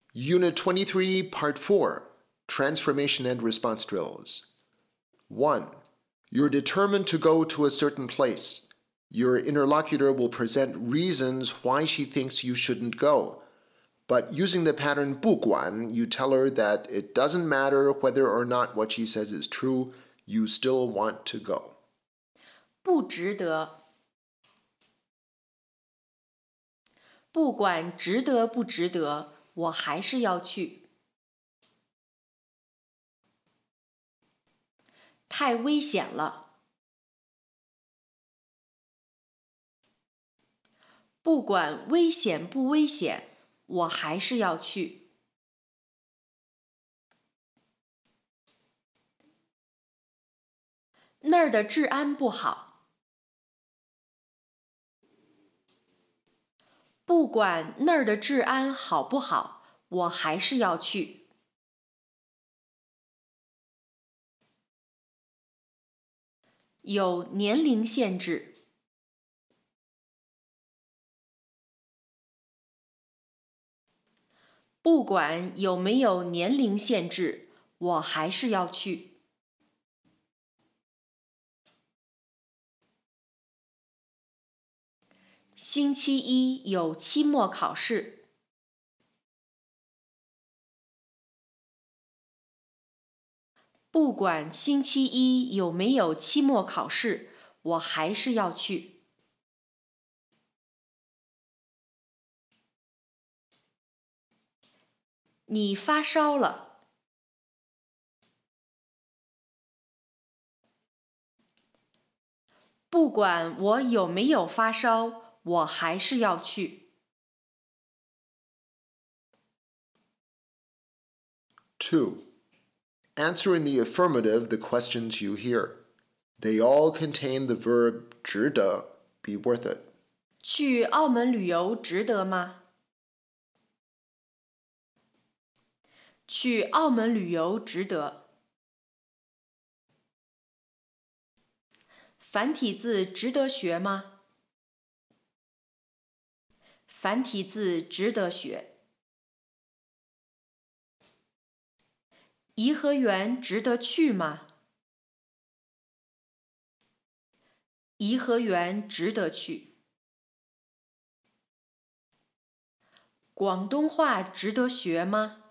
Unit 23, Part 4, Transformation and Response Drills. 1. You're determined to go to a certain place. Your interlocutor will present reasons why she thinks you shouldn't go. But using the pattern 不管, you tell her that it doesn't matter whether or not what she says is true, you still want to go. 不值得。不管值得不值得，我还是要去。太危险了。不管危险不危险，我还是要去。那儿的治安不好。不管那儿的治安好不好，我还是要去。有年龄限制。不管有没有年龄限制，我还是要去。星期一有期末考试。不管星期一有没有期末考试，我还是要去。你发烧了。不管我有没有发烧，我还是要去。 2. Answer in the affirmative the questions you hear. They all contain the verb 值得, be worth it. 去澳门旅游值得吗？去澳门旅游值得。繁体字值得学吗？繁体字值得学。颐和园值得去吗？颐和园值得去。广东话值得学吗？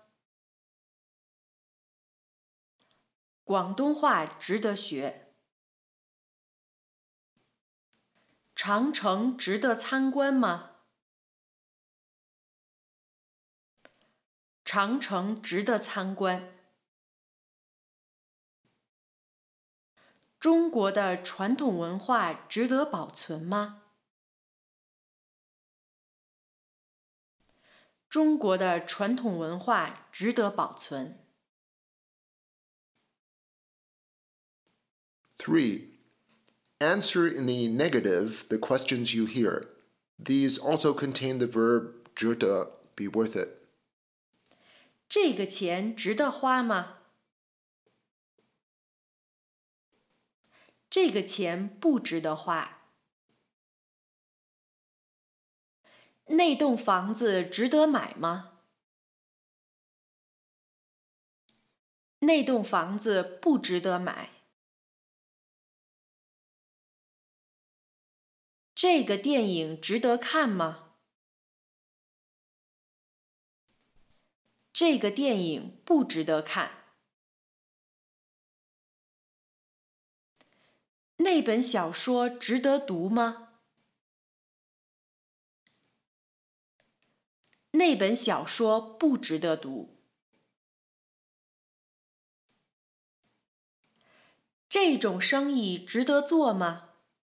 广东话值得学。长城值得参观吗？长城值得参观。中国的传统文化值得保存吗？中国的传统文化值得保存。 3. Answer in the negative the questions you hear. These also contain the verb 值得, be worth it. 这个钱值得花吗？这个钱不值得花。那栋房子值得买吗？那栋房子不值得买。这个电影值得看吗？这个电影不值得看。那本小说值得读吗？那本小说不值得读。这种生意值得做吗？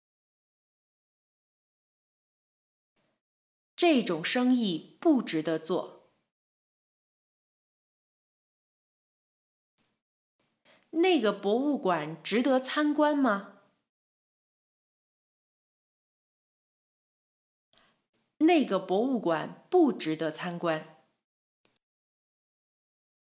这种生意不值得做。那个博物馆值得参观吗？那个博物馆不值得参观。